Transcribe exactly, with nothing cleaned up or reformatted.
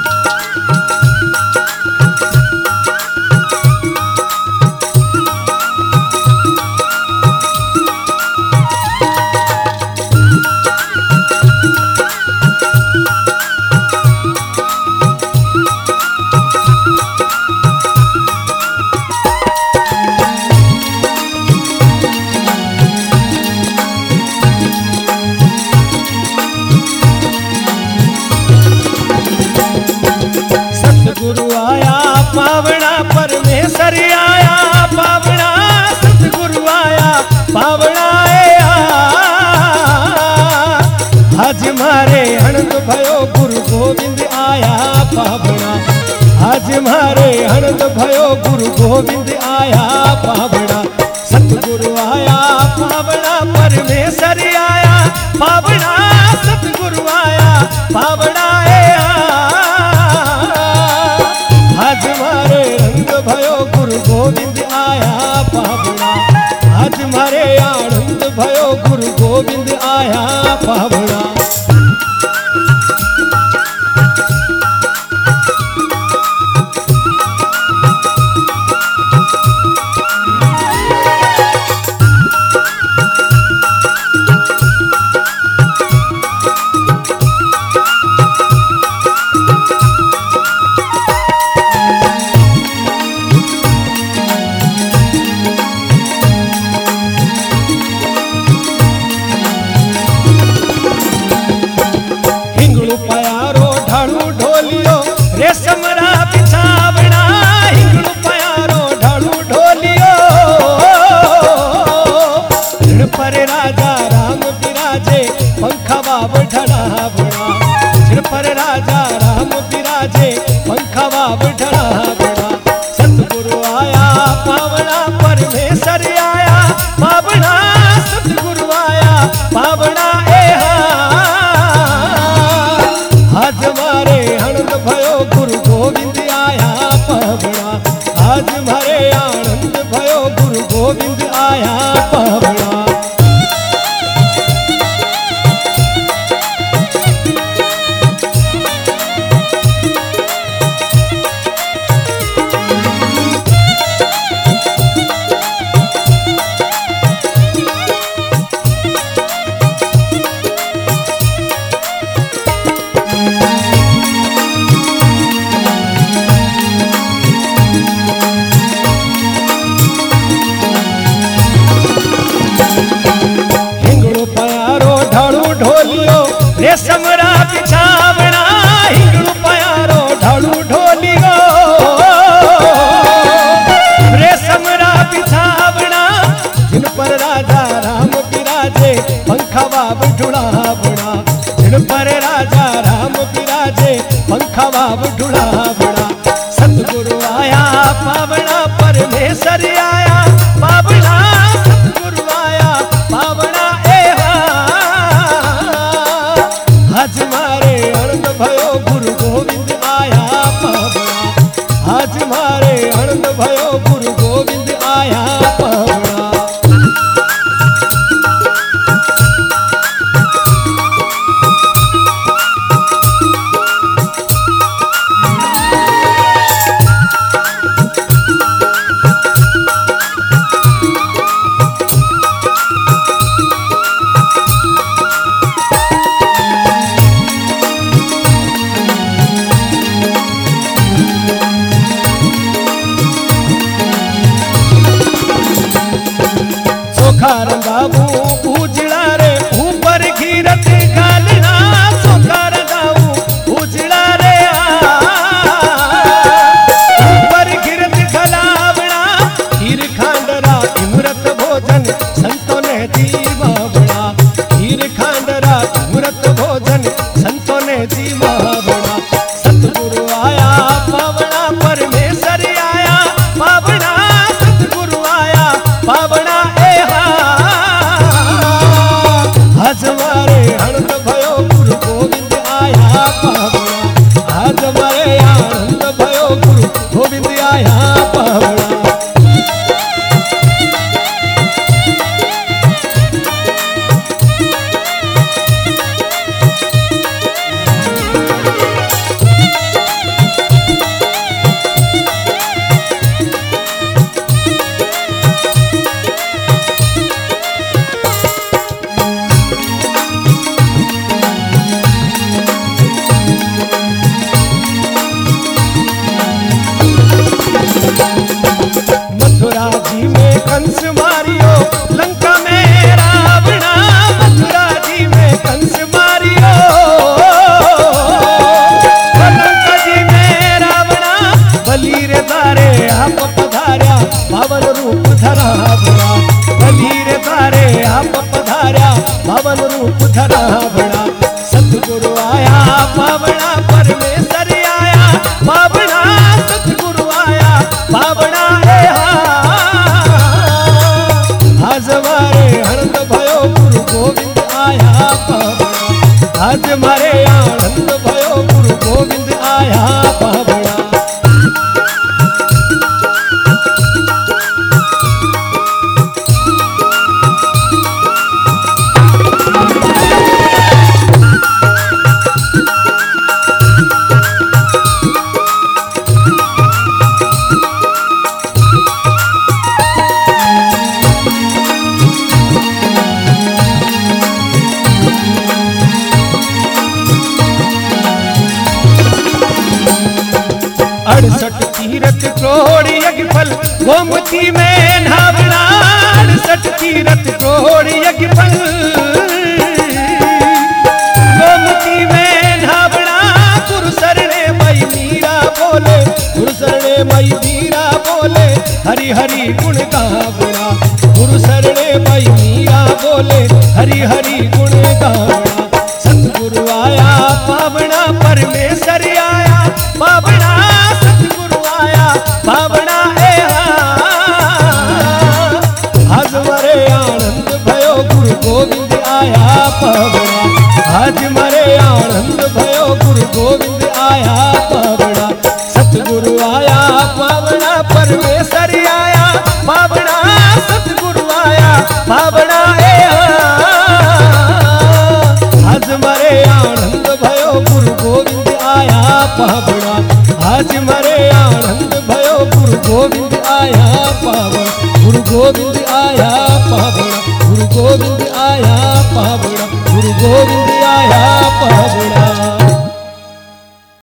सतगुरु आया पावना परमेश्वर आया पावना सतगुरु आया पावना आज मारे आनंद भयो गुरु गोविंद आया पावना आज मारे आनंद भयो गुरु गोविंद आया पावना सतगुरु आया पावना परमेश्वर आया पावना सतगुरु आया पावना आज मारे रंग भयो गुरु गोविंद आया पावना आज मारे आनंद भयो गुरु गोविंद आया पावना रेशमरा बिछावना हिंगणु प्यारो ढालू ढोलियो ऋण पर राजा राम बिराजे पंखा बाब ढड़ावना ऋण पर राजा राम बिराजे पंखा बाब ढड़ावना सतगुरु आया पावना परमेश्वर आया पावना सतगुरु आया पावना आज मारे आनंद भयो गुरु गोविंद आया पावना आज मारे आनंद भयो गुरु गोविंद आया पावना रेशमरा बिछावना हिंगणु प्यारो ढालू ढोलियो रेशमरा बिछावना जिन पर राजा राम बिराजे पंखा बाब ढुड़ावना जिन पर राजा राम बिराजे पंखा बाब ढुड़ावना सतगुरु आया पावना परमेश्वर आया पावना सतगुरु आया पावना आज मारे आनंद भयो गुरु गोविंद आया पावना आज मारे आनंद भयो गुरु गोविंद आया पावना अड़सठ तीरथ क्रोड़ यज्ञ फल गोमती में नहावना। अड़सठ तीरथ क्रोड़ यज्ञ फल गोमती में नहावना। गुरु शरणे मई मीरा बोले, गुरु शरणे मई मीरा बोले, हरि हरि गुण गावना। गुरु शरणे मई मीरा बोले, हरि हरि गुण गावना। सतगुरु आया पावना, परमेश्वर आया पावना। सतगुरु आया पावना ए आज मरे आनंद भयो, गुरु गोविंद आया पावना। आज मरे आनंद भयो, गुरु गोविंद आया पावना। सतगुरु आया पावना, परमेश्वर आया पावना। सतगुरु आया पावना ए आज मरे आनंद भयो, गुरु गोविंद आया पावना। आज मरे आनंद भयो, गुरु गोविंद आया पावना। गुरु गोविंद आया पावना, गुरु गोविंद आया पावना, गुरु गोविंद आया पावना।